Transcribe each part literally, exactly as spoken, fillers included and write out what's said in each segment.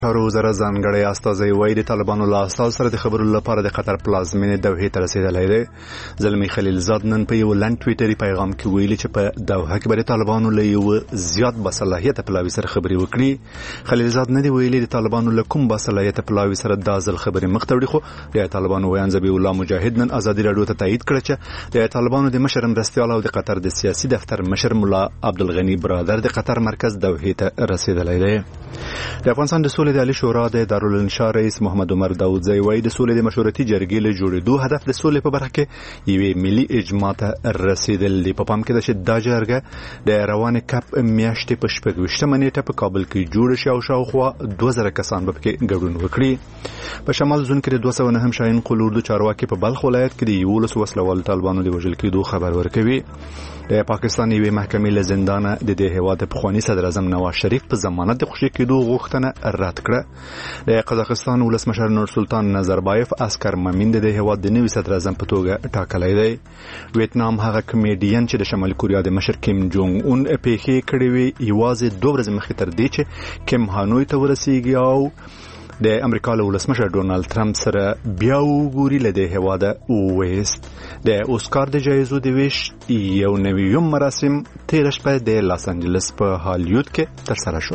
چارو وزارت ځانګړی استازی وایي د طالبانو له استازو سره د خبرو لپاره د قطر پلازمینې دوحې ته رسېدلی دی. زلمي خلیلزاد نن په یو لنډ ټویټري پیغام کې ویلي چې په دوحه کې به د طالبانو له یو زیات باصلاحیته پلاوي سره خبرې وکړي. خلیلزاد نه دی ویلي د طالبانو له کوم باصلاحیته پلاوي سره دا ځل خبرې مخ ته وړي، خو د طالبانو ویان ذبیح الله مجاهد نن ازادي راډیو ته تایید کړ چې د طالبانو د مشر مرستیال او د قطر د سیاسي دفتر مشر ملا عبدالغني برادر د قطر مرکز دوحې ته رسېدلی دی. د افغانستان د سولې د عالی شورا د دارالانشا رئیس محمد عمر داودزی وایي د سولې د مشورتي جرګې له جوړېدو هدف د سولې په برخه کې یوې ملي اجماع ته رسېدل دي. په پام کې ده چې دا جرګه د روانې کپ میاشتې په شپږ ویشتمه نیټه په کابل کې جوړه شي او شاوخوا دوه زره کسان به پکې ګډون وکړي. په شمال زون کې د دوه سوه نهم شاهین قلور چارواکي په بلخ ولایت کې د یولسو وسلوالو طالبانو د وژل کېدو خبر ورکوي. د پاکستان یوې محکمې له زندانه د دې هېواد د پخواني صدر اعظم نواز شریف په ضمانت د خوشي کېدو غوښتنه رد کړه. د قزاقستان ولسمشر نورسلطان نظربایف اسکر مامین د دې هېواد د نوي صدر اعظم په توګه ټاکلی دی. ویتنام هغه کمیډین چې د شمالي کوریا د مشر کیم جونګ اون پیښې کړې وي یوازې دوه ورځې مخکې تر دې چې کیم هانوی ته ورسیږي او د امریکا له ولسمشر ډونالد ټرمپ سره بیا وګوري له دې هېواده وویست. د اوسکار د جایزو د ویش یو نویوم مراسم تېره شپه د لاس انجلس په هالیوډ کې ترسره شول.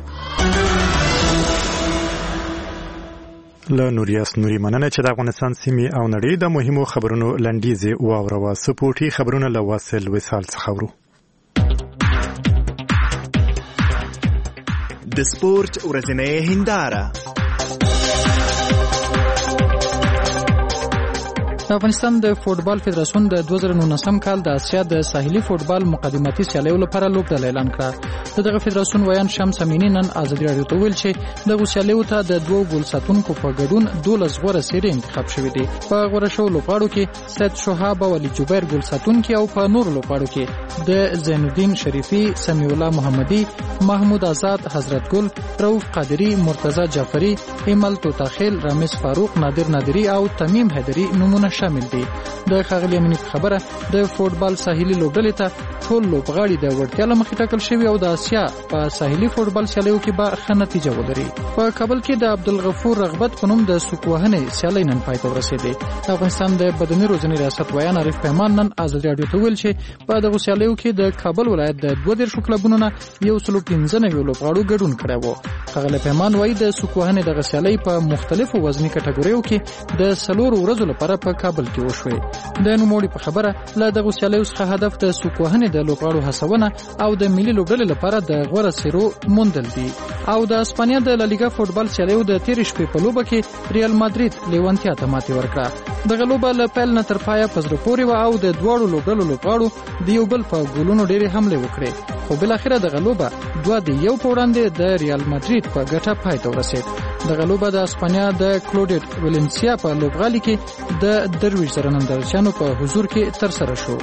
له نوریاس نوري مننه چې د افغانستان سیمې او نړۍ د مهمو خبرونو لنډیزې واوروه. سپورټي خبرونه له واصل وصال څخه ورو. د سپورت ورځنۍ هنداره. د افغانستان د فوټبال فدراسیون د دوه زره نولسم کال د اسیا د ساحلي فوټبال مقدماتي سیالیو لپاره لوبډله اعلان کړه. دغه فدراسیون ویان شمس امینی نن ازادي راډیو ته ویل چې دغه سیالیو ته د دوه ګول ساتونکو په ګډون دولس غوره سری انتخاب شوی دی. په غوره شو لوبغاړو کې سید شهاب او علي جبیر ګول ساتونکي او په نور لوبغاړو کې د زین الدین شریفي، سمیع الله محمدي، محمود آزاد، حضرت ګل، رؤوف قادری، مرتضی جعفری، ایمل توتاخیل، رامز فاروق، نادر نادری او تمیم حیدری نمونه شامل دي. د ښاغلي امینی په خبره د فوټبال ساحلي لوبډلې ته ټول لوبغاړي د وړتیا له مخې ټاکل شوي او د اسیا په ساحلي فوټبال سیالیو کې به ښه نتیجه ولري. په کابل کې د عبدالغفور رغبت په نوم د سوک وهنې سیالۍ نن پای ته ورسېدې. د افغانستان د بدني روزنې ریاست ویان عارف پیمان نن ازادي راډیو ته ویل چې په دغو سیالیو کې د کابل ولایت د دوه دېرشو کلبونو نه یو سلو پنځه نوي لوبغاړو ګډون کړی و. ښاغلی پیمان وایي د سوک وهنې دغه سیالۍ په مختلفو وزني کټګوریو کې د څلورو ورځو لپاره په کابل کې وشوې. د نوموړي په خبره له دغو سیالیو څخه هدف د سوک وهنې د لوبغاړو هڅونه او د ملي لوبډلې لپاره د غوره څېرو موندل دي. او د اسپانیا د لالیګا فوټبال سیالیو د تېرې شپې په لوبه کې ریال مادرید لیوانتیا ته ماتې ورکړه. دغه لوبه له پیل نه تر پایه په زړه پورې وه او د دواړو لوبډلو لوبغاړو د یو بل په ګولونو ډېرې حملې وکړې، خو بالاخره دغه لوبه دوه د یو په وړاندې د ریال مادرید په ګټه پای ته ورسېد. دغه لوبه د اسپانیا د کلوډیټ ویلنسیا په لوبغالي کې د درویش زره نندارچیانو په حضور کې ترسره شو.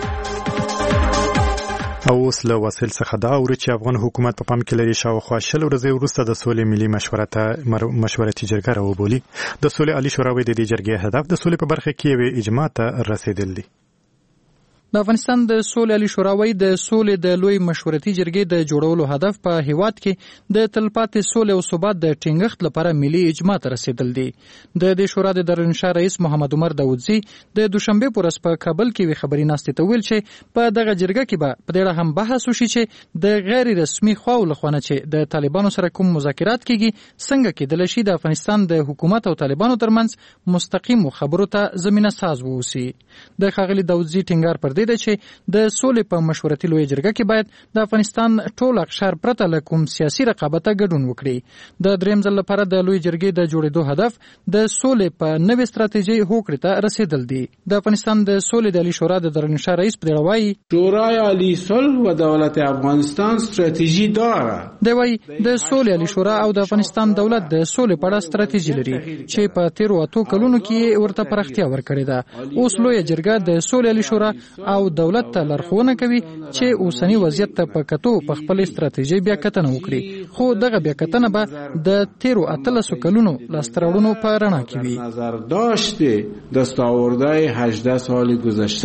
او اوس له واصل څخه دا اوري چې افغان حکومت په پام کې لري شاوخوا شل ورځې وروسته د سولې ملي مشورته مشورتي جرګه راوبولي. د سولې عالی شورا د دې جرګې هدف د سولې په برخه کې یوې اجماع ته رسیدل دي. د افغانستان د سولې عالی شورا وایي د سولې د لوی مشورتي جرګې د جوړولو هدف په هیواد کې د تلپاتې سولې او ثبات د ټینګښت لپاره ملي اجماع ته رسیدل دي. د دې شورا د دارالانشا رئیس محمد عمر داودزی د دوشنبه په ورځ په کابل کې وی خبري ناستې ته ویل چې په دغه جرګه کې به په ډېر هم بحث وشي چې د غیر رسمي خواو لخوانه چې د طالبانو سره کوم مذاکرات کیږي څنګه کېدل شي د افغانستان د حکومت او طالبانو ترمنځ مستقیم خبرو ته زمينه ساز ووسی. د ښاغلي داودزی ټینګار پر دې چې د سولې په مشورتي لوی جرګه کې باید د افغانستان ټول اقشار پرته له کوم سیاسي رقابته ګډون وکړي. د دریم ځل لپاره د لوی جرګې د جوړېدو هدف د سولې په نوې ستراتیژي هوکړې ته رسیدل دي. د افغانستان د سولې د عالی شورا د دارالانشا رئیس په دې وایي شورای عالی صلح و دولت افغانستان ستراتیژي داره. دی وایي د سولې عالی شورا او د افغانستان دولت د سولې په اړه ستراتیژي لري چې په تیرو اتو کلونو کې ورته پراختیا ورکړې ده. اوس لوی جرګه د سولې عالی شورا او دولت ته لارښوونه کوي چې اوسنی وضعیت ته په کتو په خپل ستراتیژي بیا کتنه وکړي، خو دغه بیا کتنه به د تیرو اتلسو کلونو لاستراوړنو په رڼا کې وي. نظر داشته دستاوردهای هجده سال گذشته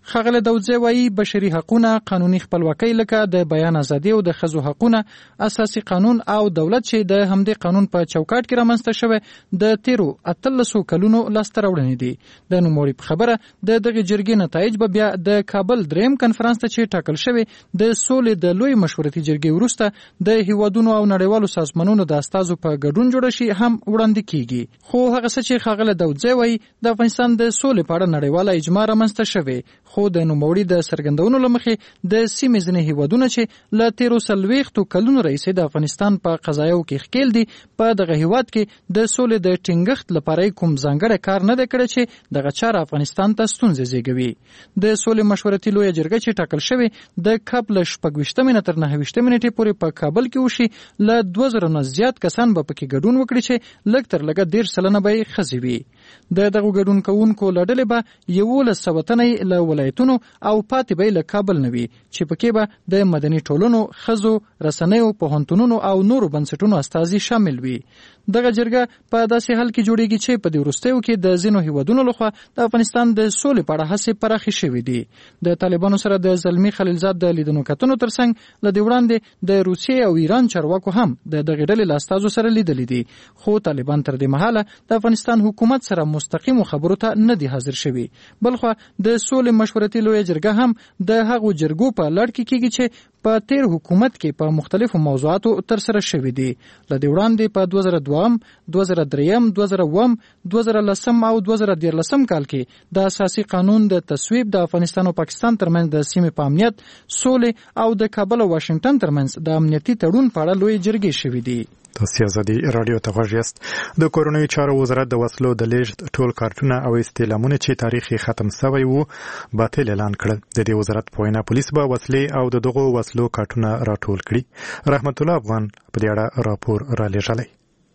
ښاغلی داودزی وایي بشري حقونه، قانوني خپلواکۍ لکه د بیان ازادي او د ښځو حقونه، اساسي قانون او دولت چې د همدې قانون په چوکاټ کې رامنځته شوی د تیرو اتلسو کلونو لاسته راوړنې دي. د نوموړي په خبره د دغې جرګې نتایج به بیا د کابل دریم کنفرانس ته چې ټاکل شوی د سولې د لوی مشورتي جرګې وروسته د هیوادونو او نړیوالو سازمانونو د استازو په ګډون جوړه شي هم وړاندې کیږي. خو هغه څه چې ښاغلی داودزی وایي د افغانستان د سولې په اړه نړیواله اجماع رامنځته شوې، خو د نوموړي د څرګندونو له مخې د سیمې ځینې هیوادونه چې له تیرو څلوېښتو کلونو راهیسې د افغانستان په قضایاو کې ښکېل دي، په دغه هیواد کې د سولې د ټینګښت لپاره کوم ځانګړی کار نه دی کړی چې دغه چاره افغانستان ته ستونزې زېږوي. د سولې مشورتي لویه جرګه چې ټاکل شوې د کب له شپږویشتمې نه تر نهه ویشتمې نیټې پورې په کابل کې وشي، له دوه زره نه زیات کسان به پکې ګډون وکړي چې لږ تر لږه دېرش سلنه به یې ښځې وي. د دغو ګډون کوونکو له ډلې به یولس سوه تنې له ولایتونو او پاتې به یې له کابل نه وي، چې پکې به د مدني ټولنو، ښځو، رسنیو، پوهنتونونو او نورو بنسټونو استازي شامل وي. دغه جرګه په داسې حال کې جوړیږي چې په دې وروستیو کې د ځینو هیوادونو لخوا د افغانستان د سولې په اړه هڅې پراخې شوې دي. د طالبانو سره د زلمي خلیلزاد د لیدنو کتنو ترڅنګ له دې وړاندې د روسیې او ایران چارواکو هم د دغې ډلې له استازو سره لیدلي دي، خو طالبان تر دې مهاله د افغانستان حکومت سره مستقیمو خبرو ته نه دي حاضر شوي. بلخوا د سولې مشورتي لویه جرګه هم د هغو جرګو په لړ کې کیږي چې په تیر حکومت کې په مختلفو موضوعاتو تر سره شوي دي. له دې وړاندې په دوه زره دوهم، دوه زره دریم، دوه زره اووم، دوه زره لسم او دوه زره دیارلسم کال کې د اساسي قانون د تصویب د افغانستان او پاکستان ترمنځ د سیمې په امنیت، سولې او د کابل او واشنگټن ترمنځ د امنیتي تړون په اړه لوی جرګې شوي دي. تاسو ازادي رادیو ته غوږ یاست. د کورونی چارو وزارت د وسلو د لیږد ټول کارتونه او استعلامونه چې تاریخ ختم شوی وو باطل اعلان کړل. د دې وزارت په وینا پولیس به وسلې او د دغو وسلو کارتونه راټول کړي. رحمت الله افغان په دې اړه راپور را لېږلی.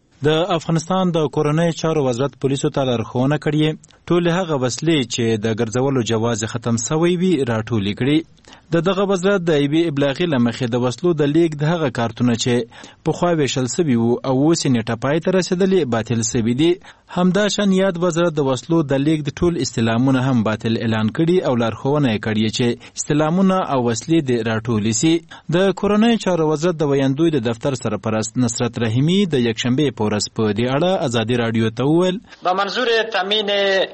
د افغانستان د کورنۍ چارو وزارت پولیسو ته لارښوونه کړې ټول هغه وسلې چې د ګرځولو جواز ختم شوی وي راټول کړي. د دغه وزارت د ایبي ابلاغي لمخې د وسلو د لیک د هغه کارتونه چې په خوا ویشل سوي وو او اوس یې نیټه پای ته رسېدلې باطل سوي دي. همداشان یاد وزارت د وسلو د لیک د ټول استعلامونه هم باطل اعلان کړي او لارښوونه یې کړې چې استعلامونه او وسلې د راټولې سي. د کورنۍ چارو وزارت د ویاندوی د دفتر سرپرست نصرت رحیمي د یکشنبې په ورځ په دې اړه ازادي رادیو ته وویل با منظور تامین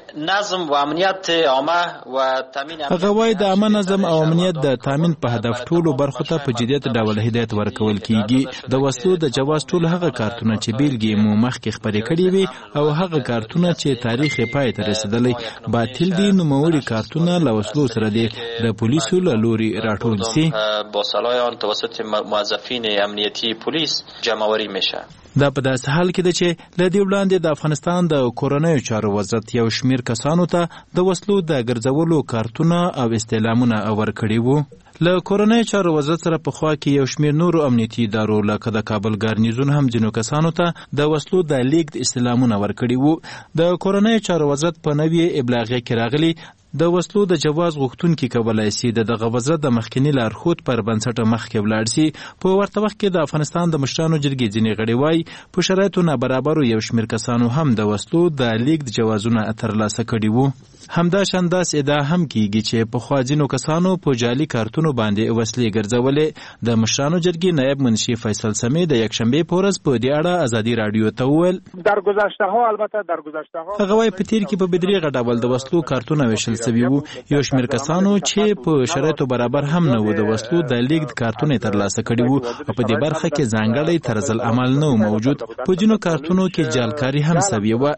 نظم و امنیت عامه و تامین هغه وایي د عامه نظم او امنیت د تامین په هدف ټولو برخو ته په جدیت ډول هدایت ورکول کیږي. د وسلو د جواز ټول هغه کارتونه چې بیلګې مو مخکې خپرې کړي وي او هغه کارتونه چې تاریخ پای ته رسیدلی باطل دي، نوموړي کارتونه له وسلو سره دي د پولیسو له لوري راټول سي. با صلاح آن توسط موظفین امنیتی پلیس جمع‌آوری میشه. دا په داسې حال کې ده چې له دې وړاندې د افغانستان د کورنیو چارو وزارت یو شمیر کسانو ته د وسلو د ګرځولو کارتونه او استعلامونه ورکړي وو. له کورنیو چارو وزارت سره په خوا کې یو شمیر نورو امنیتي ادارو لکه د کابل ګارنیزون هم ځینو کسانو ته د وسلو د لیږد استعلامونه ورکړي وو. د کورنیو چارو وزارت په نوې ابلاغیه کې راغلي د وسلو د جواز غوښتونکي کولای شي د دغه وزارت د مخکني لارښود پر بنسټ مخکې ولاړ شي. په ورته وخت کې د افغانستان د مشرانو جرګې ځینې غړي وایي په شرایطو نابرابرو یو شمیر کسانو هم د وسلو د لیږد جوازونه ترلاسه کړي وو. همداشان داس ادعا هم کیږي چې په خوا ځینو کسانو په جعلي کارتونو باندې وسلې ګرځولې. د مشرانو جرګې نایب منشي فیصل سمی د یکشنبې په ورځ په دې اړه ازادي رادیو ته وویل در گذشته ها البته در گذشته ها هغه وايي په تیر کې په بدریغه ډول د وسلو کارتونه ویشل سوي وو. یو شمیر کسانو چې په شرایطو برابر هم نه وو د وسلو د لیږد کارتونه ترلاسه کړي وو او په دې برخه کې ځانګړی طرز العمل نه موجود. په ځینو کارتونو کې جعلکاری هم سوي وو.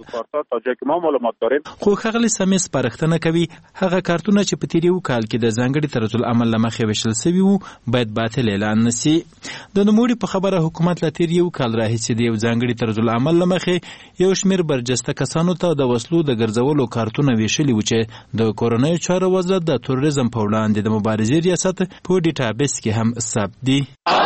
خو ښاغلي سمی پرختنه کوي هغه کارتونه چې په تیریو کال کې د ځانګړي طرز العمل لمخې وشل سوي وو باید باطل اعلان نشي. د نوموړي په خبره حکومت لا تیریو کال راهیسې د یو ځانګړي طرز العمل لمخې یو شمیر برجسته کسانو ته د وسلو د ګرځولو کارتونه ویشلي وو چې د کورنیو چارو وزارت د تروریزم په وړاندې د مبارزې ریاست په ډیټابیس کې هم ثبت دي.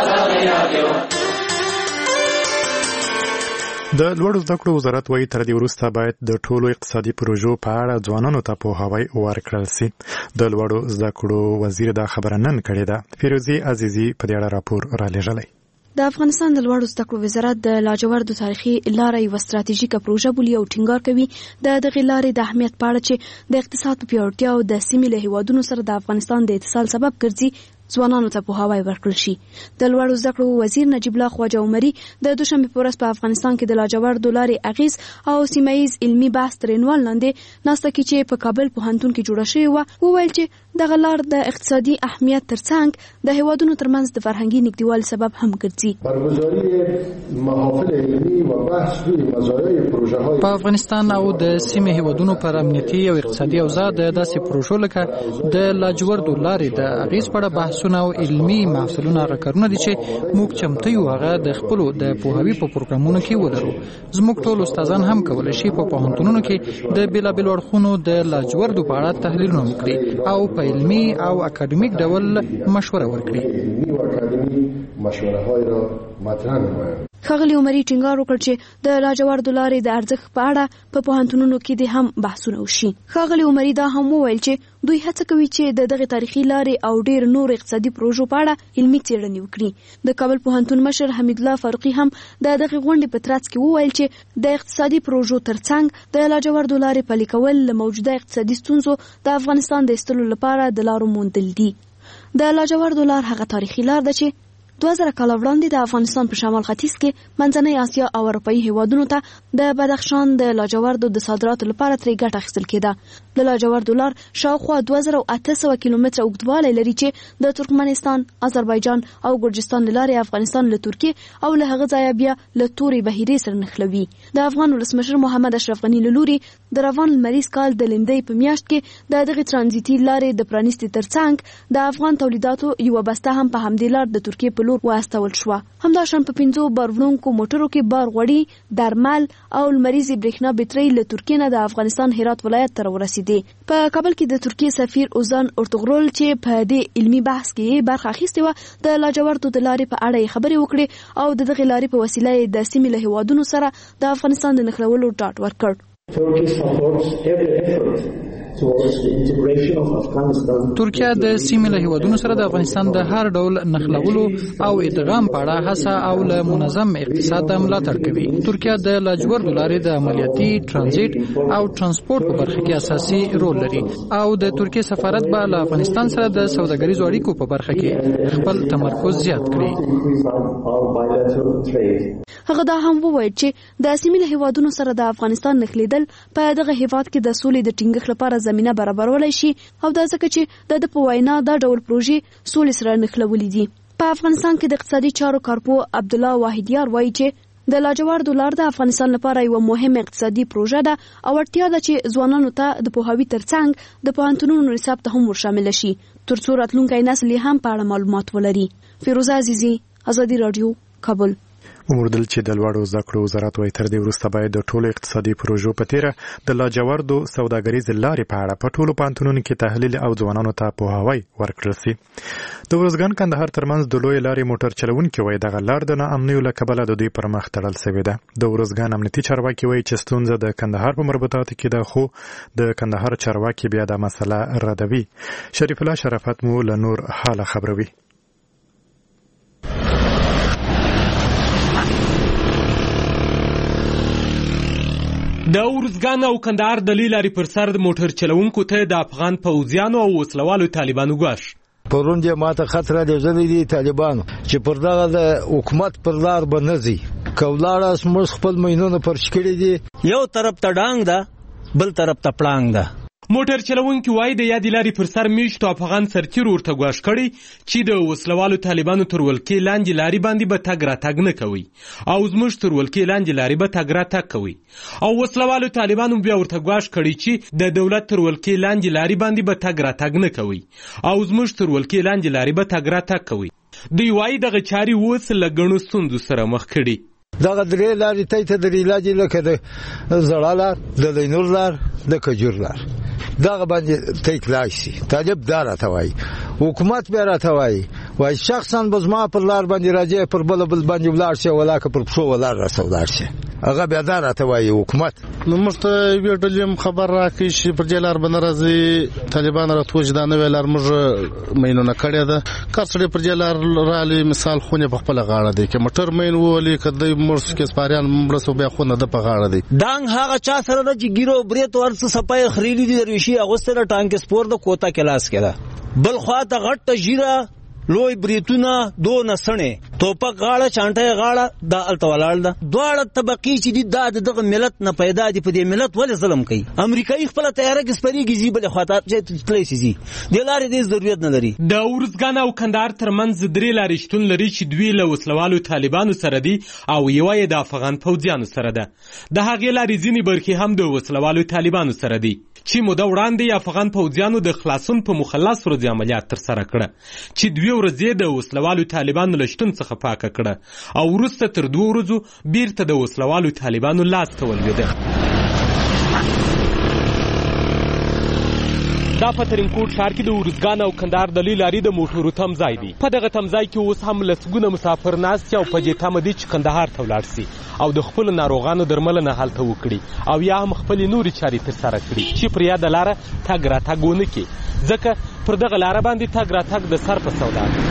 د لوړو زده کړو وزارت وايي تر دې وروسته باید د ټولو اقتصادي پروژو په اړه ځوانانو ته پوهاوی ورکړل سي. د لوړو زده کړو وزیر دا خبره نن کړې ده. فیروزي عزیزي په دې اړه راپور را لېږلی. د افغانستان د لوړو زده کړو وزارت د لاجوردو تاریخي لارې یوه ستراتیژیکه پروژه بولي او ټینګار کوي د دغې لارې د اهمیت په اړه چې د اقتصاد په پیاوړتیا او د سیمې له هیوادونو سره د افغانستان د اتصال سبب ګرځي ځوانانو ته پوهاوی ورکړل شي. د لوړو زده کړو وزیر نجیب الله خواجه عمري د دوشنبې په ورځ په افغانستان کې د لاجوردو لارې اغیز او سیمه‌ییز علمي بحث تر عنوان لاندې ناسته کې چې په کابل پوهنتون کې جوړه شوې وه وویل چې دغه لار د اقتصادي اهمیت ترڅنګ د هیوادونو ترمنځ د فرهنګي نږدېوالي سبب هم ګرځي. په افغانستان او د سیمې هیوادونو پر امنیتي او اقتصادي اوضاع د داسې پروژو لکه د لاجوردو لارې د اغیز په اړه بحثونه او علمي محفلونه هغه کارونه دي چې موږ چمتو یو هغه د خپلو د پوهاوي په پروګرامونو کې ولرو. زموږ ټول استادان هم کولی شي په پوهنتونونو کې د بېلابېلو اړخونو د لاجوردو په اړه تحلیلونه وکړي او په علمي او اکاډمیک ډول مشوره ورکړي. ښاغلي عمري ټینګار وکړ چې د لاجوردو لارې د ارزښت په اړه په پوهنتونونو کې د هم بحثونه وشي. ښاغلي عمري دا هم وویل چې دوی هڅه کوي چې د دغه تاریخي لارې او ډیر نور اقتصادي پروژو په اړه علمي څېړنې وکړي. د کابل پوهنتون مشر حمید الله فاروقي هم د دغه غونډې په ترڅ کې وویل چې د اقتصادي پروژو ترڅنګ د لاجوردو لارې پلي کول له موجوده اقتصادي ستونزو د افغانستان د ایستلو لپاره د لارو موندل دي. د لاجوردو لار هغه تاریخي لار ده چې دوه زره کاله وړاندې د افغانستان په شمال ختیځ کې منځنۍ اسیا او اروپایي هیوادونو ته د بدخشان د لاجوردو د صادراتو لپاره ترې ګټه اخیستل کېده. د لاجوردو لار شاوخوا دوه زره اته سوه کیلومتره اوږدوالی لري چې د ترکمنستان، آذربایجان او ګرجستان له لارې افغانستان له ترکیې او له هغه ځایه بیا له تورې بحیرې سره نښلوي. د افغان ولسمشر محمد اشرف غني له لوري د روان لمریز کال د لیندۍ په میاشت کې د دغې ترانزیتي لارې د پرانیستې ترڅنګ د افغان تولیداتو یوه بسته هم په همدې لار د ترکیې په لور واستول شوه. همداشان په پنځو بار وړونکو موټرو کې بار غوړي، درمل او لمریزې برېښنا بټرۍ له ترکیې نه د افغانستان هرات ولایت ته راورسېدې. په کابل کې د ترکیې سفیر اوزان ارتغرل چې په دې علمي بحث کې برخه اخیستې وه د لاجوردو د لارې په اړه یې خبرې وکړې او د دغې لارې په وسیله یې د سیمې له هیوادونو سره د افغانستان د نښلولو ډاډ ورکړ. ترکیه د سیمې له هیوادونو سره د افغانستان د هر ډول نښلولو او ادغام په اړه هڅه او له منظم اقتصاد د ملاتړ کوي. ترکیه د لاجوردو لارې د عملیاتي ترانزیت او ترانسپورت په برخه کې اساسي رول لري او د ترکیه سفارت به له افغانستان سره د سوداګریزو اړیکو په برخه کې خپل تمرکز زیات کړي. هغه دا هم وویل چې د سیمې له هیوادونو سره د افغانستان نښلیدل په دغه هیواد کې د سولې د ټینګښت لپاره زمینه برابرولای شي او دا ځکه چې د په وینا دا ډول پروژې سولې سره نښلولې دي. په افغانستان کې د اقتصادي چارو کارپو عبدالله واحدیار وایي چې د لاجوردو لار د افغانستان لپاره یوه مهمه اقتصادي پروژه ده او اړتیا ده چې ځوانانو ته د پوهاوي ترڅنګ د پوهنتونونو نصاب ته هم ورشامل شي ترڅو راتلونکی نسل هم په اړه معلومات ولري. فیروزه عزیزي، ازادي رادیو، کابل. وموردل چې د لوړو زده کړو وزارت وايي تر دې وروسته باید د ټولو اقتصادي پروژو په تیره د لاجوردو سوداګریزې لارې په اړه په ټولو پوهنتونونو کې تحلیل او ځوانانو ته پوهاوی ورکړل شي. د ورځګان کندهار ترمنځ د لوی لارې موټر چلونکي وايي دغه لار د ناامنیو له کبله د دوی پر مخ تړل شوې ده. د ورځګان امنیتي چارواکي وايي چې ستونزه د کندهار په مربوطاتو کې ده، خو د کندهار چارواکي بیا دا مسله ردوي. شریف الله شرافت مو له نور حاله خبروي. د ورځګان او کندهار د لارې پر سر د موټر چلونکو ته د افغان پوځیانو او وسلوالو طالبانو ګواښ پرون دې ماته خطر لري دي طالبانو چې پر دغه د حکومت پر لار بنځي کولاړه سمس خپل مینونه پر شکړې دي. یو طرف ته ډانګ ده بل طرف ته پړانګ ده. موټر چلونکي وایي د یادې لارې پر سر میشتو افغان سرتیرو ورته ګواښ کړی چې د وسلوالو طالبانو تر ولکې لاندې لارې باندې به تګ راتګ نه کوي او زموږ تر ولکې لاندې لارې به تګ راتګ کوي او وسلوالو طالبانو بیا ورته ګواښ کړی چې د دولت تر ولکې لاندې لارې باندې به تګ راتګ نه کوي او زموږ تر ولکې لاندې لارې به تګ راتګ کوي. دوی وایي دغه چارې اوس له ګڼو ستونزو سره مخ کړي. دغه درې لارې ته ته درې لاجې لکه د زړه لار، د لینور لار، د کجور لار دغه باندې ته کلاش شي. طالب دا راته وایي، حکومت بیا راته وایي وایي شخصا به زما پر لار باندې راځي پر بل بل باندې ولاړ شي ولا که پر پښو ولاړ راسه ولاړ شي. هغه بیا دا راته وایي حکومت. نو موږ ته یوې ډلې خبر راکړي چې پر دې لار به نه راځي، طالبان راته چې دا نوې لار موږ مینونه کړې ده. کار سړی پر دې لار رالي، مثال خونې په خپله غاړه دی، که موټر مین وولي که دی مړ کې سپاریان مړه سو بیا خونه ده په غاړه دی. دانګ هغه چا سره ده چې ګیرو برېت ورڅ سپای خریلي دي درویشي اغوستې ده ټانک سپور د کوتا کې لاس کې ده، بل خوا ته غټه ژیره لوی بریتونه دو نسنې توپک غاړه چانټه غاړه دا الته ولاړ ده. دواړه طبقې چې دي دا دغه ملت نه پیدا دي، په دې ملت ولې ظلم کوي؟ امریکایي خپل تیاره کې سپریږي زی بل خاطر چې تللی سي د لارې دې ضرورت نه لري. د ورزګان او کندهار ترمنځ درې لارې شتون لري چې دوی له وسلوالو طالبانو سره دي او یوه یې د افغان پوځیانو سره ده. د هغې لارې ځینې برخې هم د وسلوالو طالبانو سره دي چې موده وړاندې افغان پوځیانو د خلاصون په مخه لس ورځې عملیات ترسره کړه چې دوی ورځې د وسلوالو طالبانو له شتون څخه پاکه کړه او وروسته تر دوه ورځو بیرته د وسلوالو طالبانو لاس ته ولوېده. دا په ترینکوټ ښار کې د ورزګان او کندهار د لوی لارې د موټرو تمځای دی. په دغه تمځای کې اوس هم لسګونه مسافر ناست دي او په دې تمه دي چې کندهار ته ولاړ سي او د خپلو ناروغانو درملنه هلته وکړي او یا هم خپلې نورې چارې ترسره کړي چې پر یاده لاره تګ راتګ ونه کړي، ځکه پر دغه لاره باندې تګ راتګ د سر په سودا دی.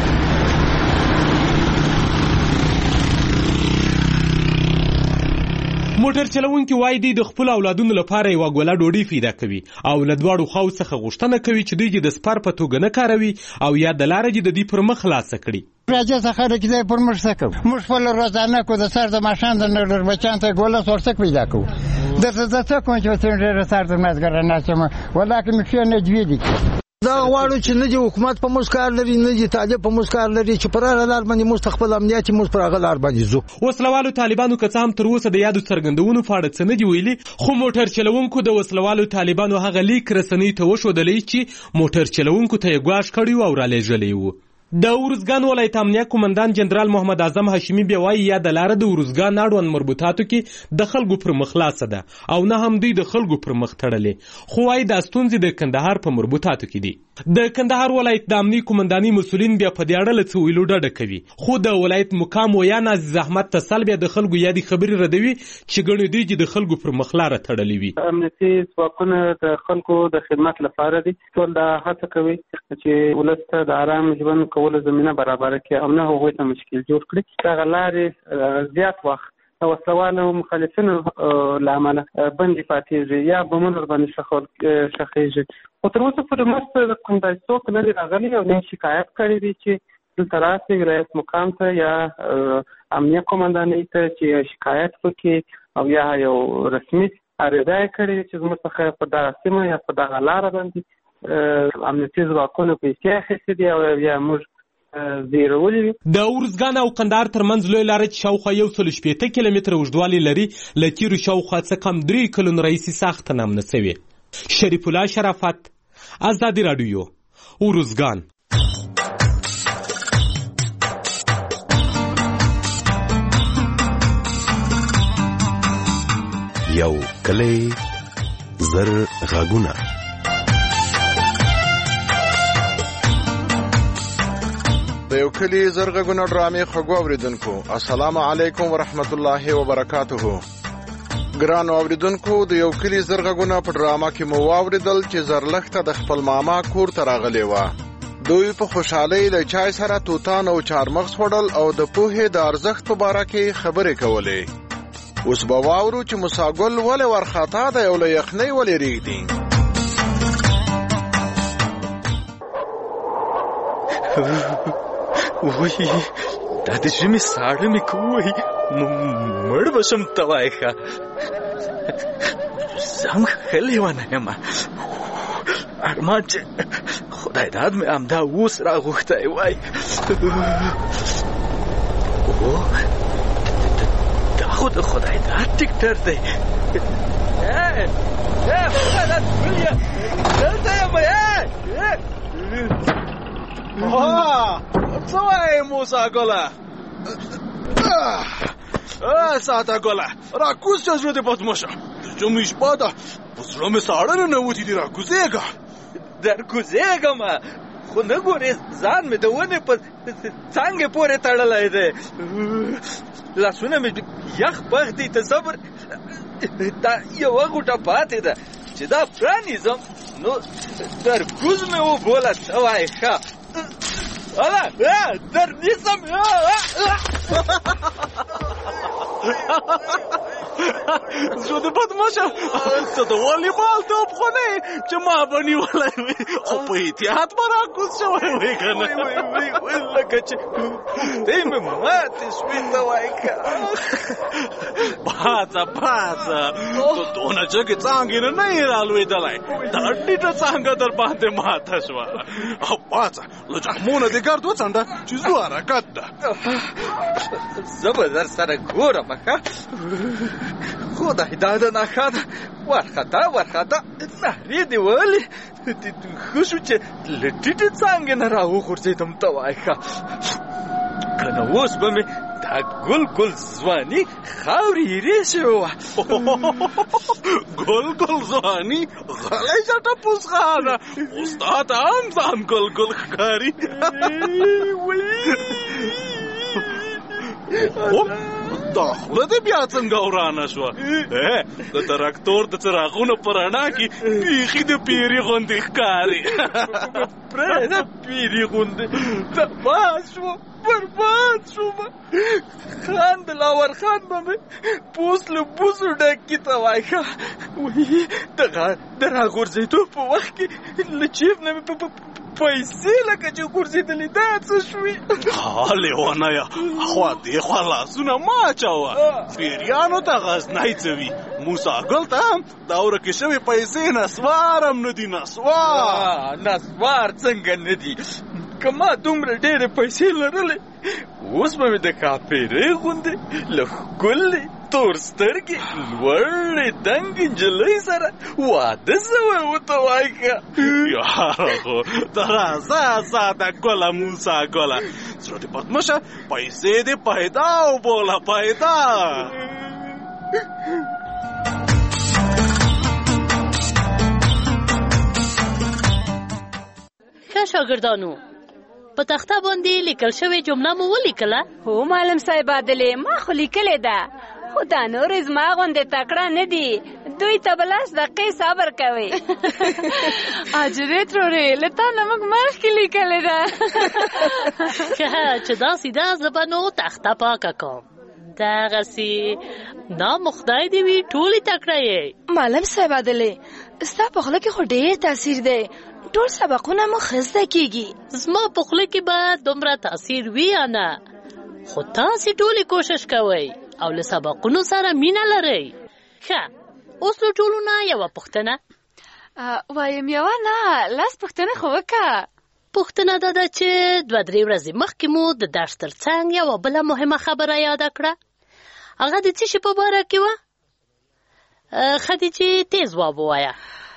موټر چلوونکي وایي دوی د خپلو اولادونو لپاره یوه ګوله ډوډۍ پیدا کوي او له دواړو خواو څخه غوښتنه کوي چې دوی د سپر په توګه نه کاروي او یا د لارې د دوی پر مخ خلاصه کړي. راځه څخه راکړي پر موږ څه کوو؟ موږ خپل روزانه کو د سر د ماښام د نړر بچان ته ګوله ورڅک پیدا کوو. درته زه څه کوم چې څنګه سر د مازګر نه شم ولکه مې ښه نه جوړ دي. دا غواړو چې نه دی حکومت په موږ کار لري، نه دی طالب په موږ کار لري، چې پر هغه لار باندې موږ خپل امنیت موږ پر هغه لار باندې ځو. وسلوالو طالبانو که څه هم تر اوسه د یادو څرګندونو په اړه څه نه دي ویلي، خو موټر چلوونکو د وسلوالو طالبانو هغه لیک رسنیو ته وښودلی چې موټر چلوونکو ته یې ګواښ کړی او رالېږلی و. د ورزګان ولایت امنیه قومندان جنرال محمد اعظم هاشمي بیا وایي یاده لاره د ورزګان اړوند مربوطاتو کې د خلکو پر مخ خلاصه ده او نه هم دوی د خلکو پر مخ تړلې، خو وایي دا ستونزې د کندهار په مربوطاتو کې دي. د کندهار ولایت د امنیې قومنداني مسؤلین بیا په دې اړه له څه ویلو ډډه کوي، خو د ولایت مقام ویان عزیز احمد تسل بیا د خلکو یادې خبرې ردوي چې ګڼې دوی چې د خلکو پر مخ لاره تړلې وي. امنیتي ځواکونه د خلکو د خدمت لپاره دي، ټول دا هڅه کوي چې ولس ته د آرام ژوند کولو زمینه برابره کړي او نه هغوی ته مشکل جوړ کړي. دغه لارې زیات وخت وسلوالو مخالفینو له امله بندې پاتېږي یا بمونه ورباندې ښخېږي، خو تر اوسه پورې موږ ته کوم داسې څوک نه دي راغلي او نه شکایت کړی دی چې دلته راسي ولایت مقام ته یا امنیه قومندانۍ ته چې شکایت وکړي او یا یو رسمي عریضه یې کړې چې زموږ څخه په دغه سیمه یا په دغه لاره باندې امنیتي ځواکونه پیسې اخیستې دي او یا موږ زیرولې وي. د ورزګان او کندهار ترمنځ لوی لاره چې شاوخوا یو سل شپېته کیلومتره اوږدوالی لري له تیرو شاوخوا څه کم درې کلونو راهیسې سخته نامنه سوې. شریف الله شرافت، ازادي راډیو، ورزګان. یو کلی زر غږونه. د یو کلی زرغږونه ډرامې خوږو اوریدونکو، السلام علیکم ورحمت الله وبرکاته. ګرانو اوریدونکو، د یو کلی زرغږونه په ډرامه کې مو واوریدل چې زرلښته د خپل ماما کور ته راغلی وه. دوی په خوشحالۍ له چای سره توتان او چارمغز خوړل او د پوهې د ارزښت په باره کې خبرې کولې. اوس به واورو چې موساګل ولې ورخطا دی او له یخنۍ ولې ریږدي. وای دا د ژمي ساړه مې کوي، مړ به شم ته وایې ښه. زه هم ښه لیونی یم، ارمان چې خدای داد مې همدا اوس راغوښتی وای. دا خو د خدای داد ټکټر دی. خدای داد بلیا دلته یم. څه وایې موسی ګله؟ ساته ګله راکوز شه، زړه دې بزمه شه. د ژمي شپه ده، په زړه مې ساړه ننوتي دي، راکوزېږه. درکوزېږم خو نه ګورې ځان مې د ونې په څانګې پورې تړلی دی. لاسونه مې یخ پخ دی ته صبر دا یوه غوټه پاتې ده چې دا پرانیزم نو ترکوز مې وبوله شوی ښه اله در نیسم زه د بدماشه ته د والیبال توپ خو نه چې ما به نیولی وي خو په احتیاط به راکوز شوی وي که نه لکه چې دی مې ماتې شوې ته وایي که باځه باځه ته دونه جګې څانګې نه نه یې رالوېدلی دا ټیټه څانګه در باندې ماته شوه او باځه له جخمونه دې ګرد وڅنډه چې زو حرکت ده زه به در سره ګورم ښه خدای دا د نښه ده ورخطا ورخطا نهرې دې ولې ښه شو چې له ټیټې څانګې نه راوغورځېدم ته وایي ښه که نه اوس به مې دا ګل ګل ځواني خاورې ایرې شوې وه ګل ګل ځواني غلی شه ټپوس خانه اوس تا ته هم ځان ګل ګل ښکاري دا خوله دې بیا څنګه ورانه شوه د تراکتور د څراغونو په رڼا کې بیخي د پیري غوندې ښکاري پرېږده پیري غوندې تباه شوم برباد شوم خان دلاور خان به مې پوس له بوسو ډکي ته وایي ښه وایي دغه د راغورځېدو په وخت کې له چیف نه مې پیسې لکه چې غورځېدلې دا څه شوې ها لیونیه خوا دې خوا لاسونه مه اچوه پیریانو ته غزنی څه وي موساګل ته هم دا ورکې شوې پیسې نسوار هم نه دي نسوار نسوار څنګه نه دي که ما دومره ډېرې پیسې لرلې اوس به مې د کاپیرې غوندې له ښکلې تور سترګې لوړې دنګې نجلۍ سره واده شوی و ته وایي که یاره خو ته راځه ساده ګله موسا ګله زړه دې بدمشه پیسې دې پیدا وبوله پیدا ښه شاګردانو په تخته باندې لیکل شوې جمله مو ولیکله؟ هو معلم صاحب عادلې ما خو لیکلې ده خو دا نور زما غوندې تکړه نه دي دوی ته به لس دقیقې صبر کوي اجرې ترورې له تا نه موږ مخکې لیکلې ده ښه چې داسې ده زه به نو تخته پاکه کوم دغسې نام خدای دې وي ټولې تکړه یې معلم صاحب عادلې ستا په خوله کې خو ډېر تاثیر دی ټول سبقونه مو ښه زده کېږي زما په خوله کې به دومره تاثیر وي یا نه خو تاسې ټولې کوشش کوئ او له سبقونو سره مینه لرئ ښه اوس له ټولو نه یوه پوښتنه وایم یوه نه لس پوښتنه خو وکړه پوښتنه دا ده چې دوه درې ورځې مخکې مو د درس تر څنګ یوه بله مهمه خبره یاده کړه هغه د څه شي په باره کې وه خدیجې تیز ځواب ووایه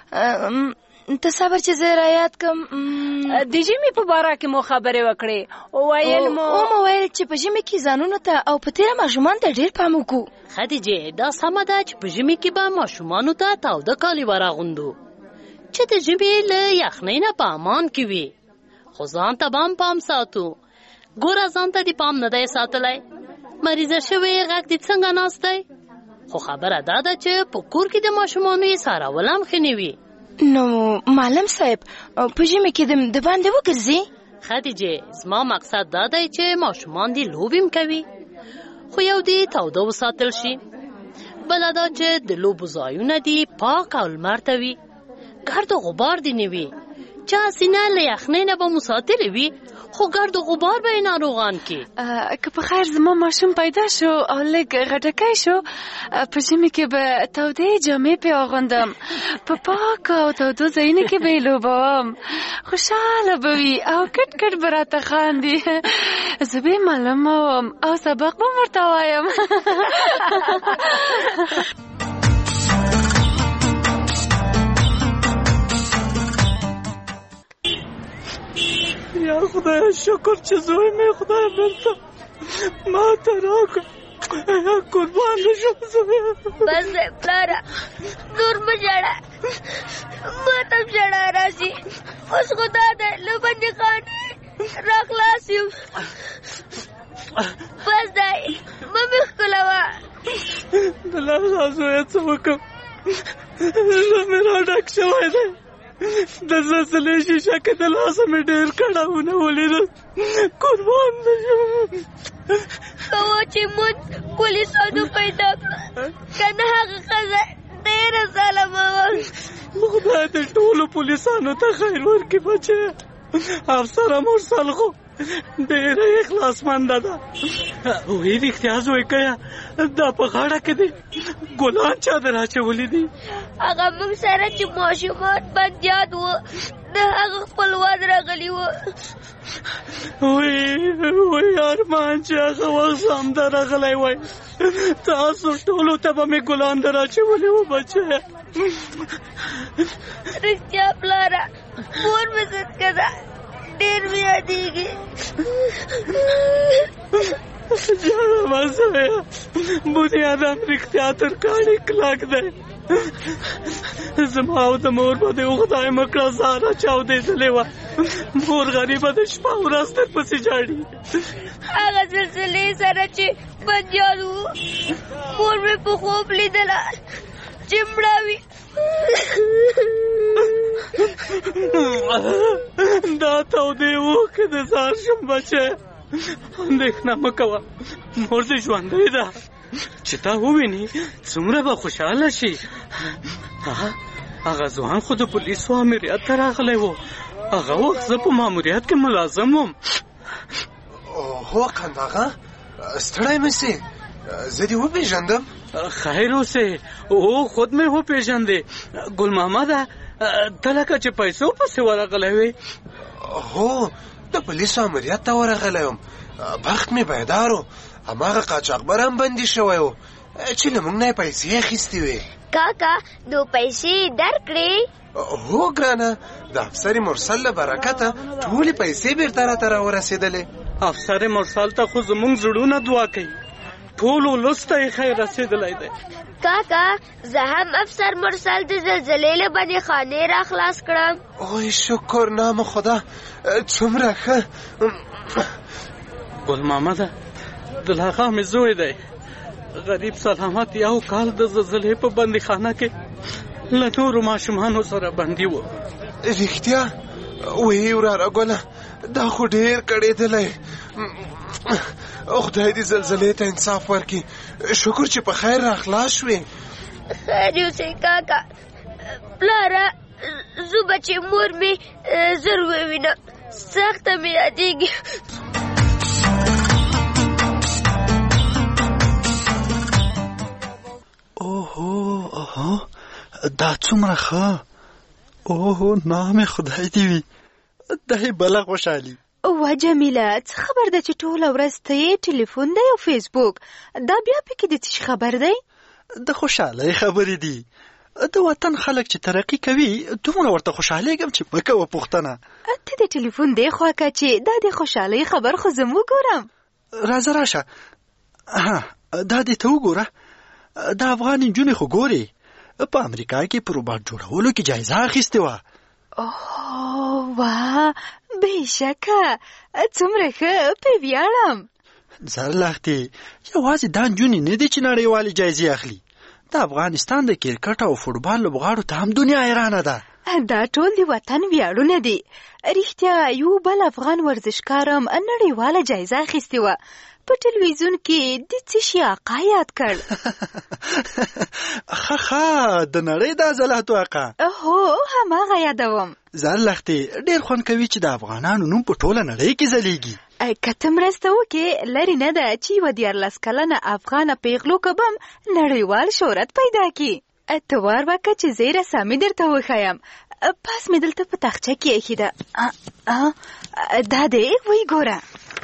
ته صبر چې زه رایاد کم د ژمي په باره کې مو خبرې وکړې ویل مو او مو ویل چې په ژمي کې ځانونو ته او په تیره ماشومان ته ډېر پام وکړو خدیجې دا سمه ده چې په ژمي کې به ماشومانو ته تاوده کالي وراغوندو چې د ژمي له یخنۍ نه په امان کې وي خو ځان ته به هم پام ساتو ګوره ځان ته دې پام نه دی ساتلی مریضه شوی غږ دې څنګه ناست دی خو خبره دا ده چې په کور کې د ماشومانو یې څارول هم ښه نه وي نو معلم صاحب په ژمي کې د باندې وګرځي خدیجې زما مقصد دا دی چې ماشومان دې لوبې هم کوي خو یو دې تاوده وساتل شي بله دا چې د لوبو ځایونه دې پاک او لمر ته وي ګرد و غبار دې نه وي چا سینه له یخنۍ نه به مو ساتلې وي خو ګرد و غبار به یې ناروغان کې که په خیر زما ماشوم پیدا شو او لږ غټکی شو په ژمي کې به تودې جامې پې اغوندم په پاکو او تودو ځایونو کې به یې لوبوم خوشحاله به وي او کټ کټ به راته خاندي زه به یې معلمه وم او سبق به ورته وایم یا خدای شکر چې زوی مې خدای بېرته ما ته راکړ یا قربان شم زوی بس دی پلاره نور مه ژاړه ما ته هم ژړا راځي اوس خو دا دی له بندیخانې راخلاص یم بس دی مه مې ښکلوه. د لاغه زویه څه وکړم، زړه مې را ډک شوی دی. د زلزلې شیشه کې د لاسه مې ډېر کړاوونه ولیدل. قربان دې شم. که و چې مونږ پولیسانو پیدا کړه، که نه هغه ښځه ډېره ظالمه وه. خدای دې ټولو پولیسانو ته خیر ورکړي بچیه. افسره مرسل خو ډېره اخلاصمنده ده. وایي رښتیا زوی کیه دا په غاړه کې دی ګلان چا در اچولي دي؟ هغه موږ سره چې ماشومان بندیان وو د هغه خپلوان راغلي وو. وایي وایي ارمان چې هغه وخت همدا راغلی وای. تاسو ټولو ته به مې ګلان در اچولي وو بچیه. رښتیا پلاره مور مې صدقه ده ډېر مې یادېږي. جانه مه زویه، بنیادم رښتیا تر کاڼي کلک دی. زما او د مور به دې خدای مه کړه زاره چاودېدلې وه. مور غریبه د شپه ورځ در پسې جاړي. هغه زلزلې سره چې بندیان وو مور مې په خوب لیدله چې مړه وي. دا تودې اوښکې د ځان شم بچیه. اندېښنه مه کوه، مور دې ژوندۍ ده. چې تا وویني څومره به خوشحاله شي. هغه ځوان خو د پولیسو امریت ته راغلی و. هغه وخت زه په ماموریت کې ملازم وم. هو قنداغه ستړی مه سې، زه دې وپېژندم. خیر اوسې، او خود مې وپېژندې. ګل محمده ته لکه چې پیسو پسې ورغلی وې. هو د پولیسو امریت ته ورغلی وم. بخت مې بیدار و، هماغه قاچاقبر هم بندي شوی و چې له موږ نه یې پیسې اخیستې وې. کاکا نو پیسې درکړې؟ هو ګرانه، د افسر مرسل له برکته ټولې پیسې بیرته راته راورسېدلې. افسر مرسل ته خو زموږ زړونه دعا کوي، ټول ولس ته یې خیر رسېدلی دی. کاکا زه هم افسر مرسل د زلزلې له بندي خانې را خلاص کړم. اوی شکر نام خدا، څومره ښه. ګل محمده د لاغه مې زوی دی. غریب سلامت یو کال د زلزلې په بندي خانه کې له نورو ماشومانو سره بندي و. رښتیا وایي وراره ګله، دا خو ډېر کړېدلی. خدای دې زلزلې ته انصاف ورکړي. شکر چې په خیر را خلاص شوې. خیر اوسې کاکا. پلاره زه به چې مور مې زر ووینم، سخته مې یادېږي. اوهو اوهو دا څومره ښه. اوهو نام خدای دې وي، دی بله خوشحالي. وا جمیله څه خبر ده چې ټوله ورځ ته یې ټلیفون دی او فیسبوک، دا بیا پکې د څه خبر دی؟ د خوشحالۍ خبرې دي. د وطن خلک چې ترقي کوي دومره ورته خوشحالېږم چې مه کوه پوښتنه. ته د ټلیفون دی خوا که چې دا د خوشحالۍ خبر خو زه وګورم. راځه راشه. ها دا دې ته وګوره، د افغان نجونې خو ګورې په امریکا کې په روباټ جوړولو کې جایزه اخیستې وه. اوه واه بېشکه څومره ښه، پرې ویاړم. زر لختې یوازې دا نجونې نه دي چې نړیوالې جایزې اخلي، د افغانستان د کرکټ او فوټبال لوبغاړو ته هم دنیا حیرانه ده. دا ټول د وطن ویاړونه دي. رښتیا یو بل افغان ورزشکار هم نړیواله جایزه اخیستې وه. په ټلویزیون کې د څه شي آقا یاد کړ. ښه ښه د نړۍ د عضلاتو آقا. هو هماغه یادوم. زر لختې ډېر خوند کوي چې د افغانانو نوم په ټوله نړۍ کې ځلیږي. که ته مرسته وکړې لرې نه ده چې یوه دیارلس کلنه افغانه پیغلو کبم نړیوال شهرت پیدا کړي. ته وار وکړه چې زه یې رسامي درته وښیم. پاس مې دلته په تاخچه کې ایښې ده. دا دی وایي ګوره.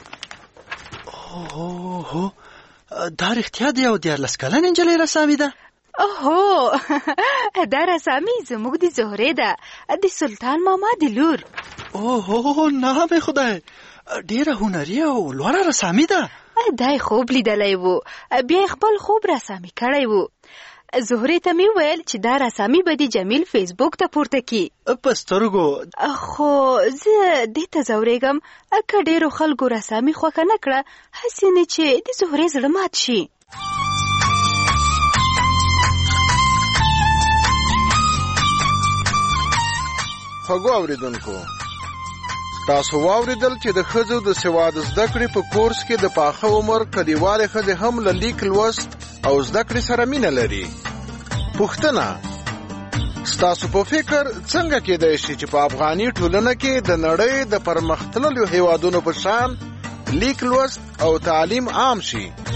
اوهو دا رښتیا د یو دیارلس کلن نجلۍ رسامي ده؟ اوهو دا رسامي زموږ د زهرې ده، د سلطان ماما د لور. اوهو نام خدای، ډېره هنري او لوړه رسامي ده. دای خوب لیدلی وو. بیا خپل خوب راسامي کړی وو. زهرې ته مې ویل چې دا راسامي به د جمیل فیسبوک ته پورته کی. په سترګو خو زه دې ته ځورېږم که ډېرو خلکو راسامي خوښه نه کړه، هسې نه چې د زهرې زړه مات شي. خوږو اورېدونکو، تاسو واورېدل چې د ښځو د سواد زده کړې په کورس کې د پاخه عمر کلیوالې ښځې هم له لیک لوست او زده کړې سره مینه لري. پوښتنه: ستاسو په فکر څنګه کېدای شي چې په افغاني ټولنه کې د نړۍ د پرمختللو هیوادونو په شان لیک لوست او تعلیم عام شي؟